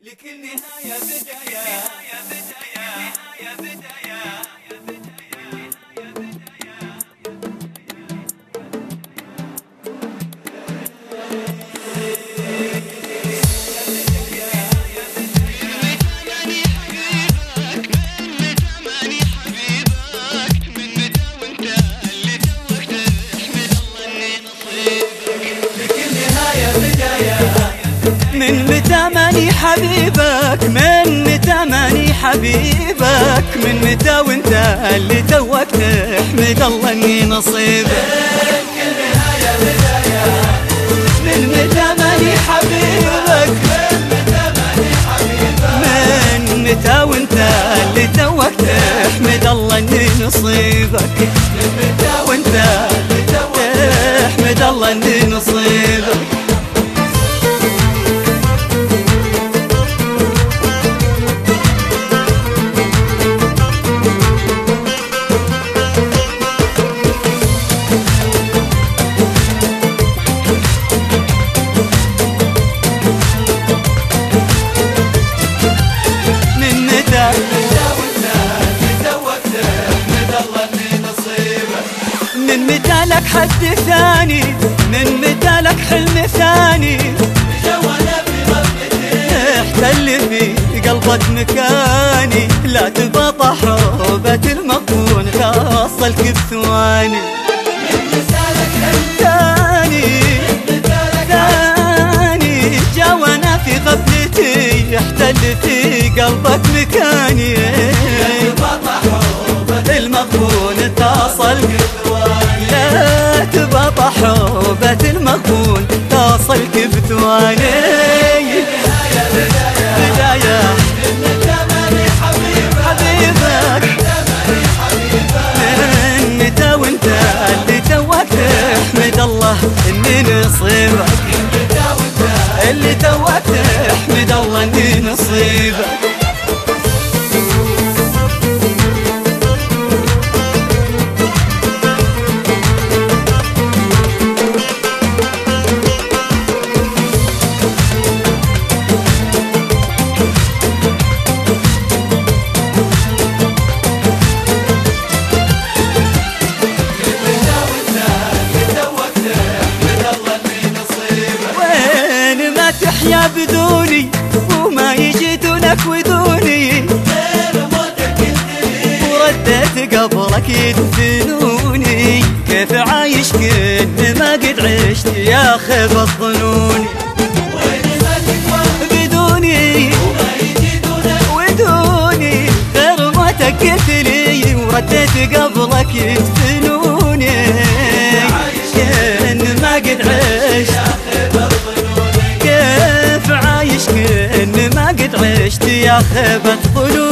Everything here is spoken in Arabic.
لكل نهاية بداية. من متى ماني حبيبك، من متى ماني حبيبك، من متى وانت اللي توك تحمد الله اني نصيبك. من متى ماني حبيبك، من متى وانت اللي توك تحمد الله اني نصيبك. من متى وانت اللي توك تحمد الله اني نصيبك. من متى لك حد ثاني، من متى لك حلم ثاني، جوانا بغفلتي احتل في قلبك مكاني. لا تبطح حبة المقبول توصلك بثواني. من متى لك حلم ثاني، ثاني، جوانا في غفلتي احتل في قلبك مكاني. لا تبطح حبة المقبول توصلك بثواني. لا تبطح حبة المقبول توصلك بثواني. بداية ماني حبيبك، من متى وانت اللي توك تحمد الله اني نصيبك. اللي توك تحمد الله اني نصيبك. تحيا بدوني وما يجدونك ودوني، غير موتك يدفني ورديت قبرك يدفنوني. كيف عايش كن ما قد عشت يا خيب ظنوني. وين ما تكبر بدوني وما يجدونك ودوني، غير موتك يدفني ورديت قبرك يدفنوني. كن ما قد عشت يا خيب ظنوني. كيف عايش كأن ما قد عشت يا خيبة ظنوني.